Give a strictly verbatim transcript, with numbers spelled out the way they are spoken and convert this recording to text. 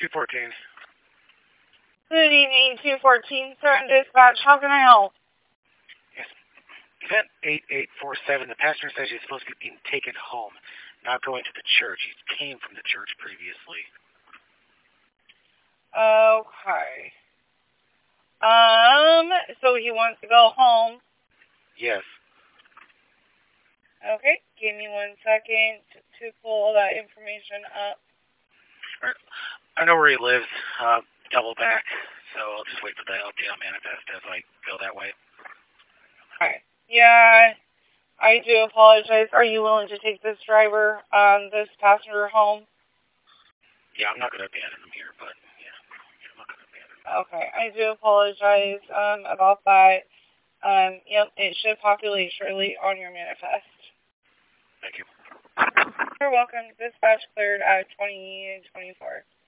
two fourteen. Good evening, two fourteen, certain dispatch. How can I help? Yes. Event eight eight four seven, the pastor says he's supposed to be being taken home, not going to the church. He came from the church previously. Okay. Um, so he wants to go home. Yes. Okay, give me one second to, to pull that information up. I know where he lives, uh, double back, so I'll just wait for the L T L manifest as I go that way. Okay. Yeah, I do apologize. Are you willing to take this driver, um, this passenger home? Yeah, I'm not going to abandon him here, but yeah, I'm not going to abandon him. Okay, I do apologize um, about that. Um, yep, it should populate shortly on your manifest. Thank you. You're welcome. Dispatch cleared at twenty twenty-four.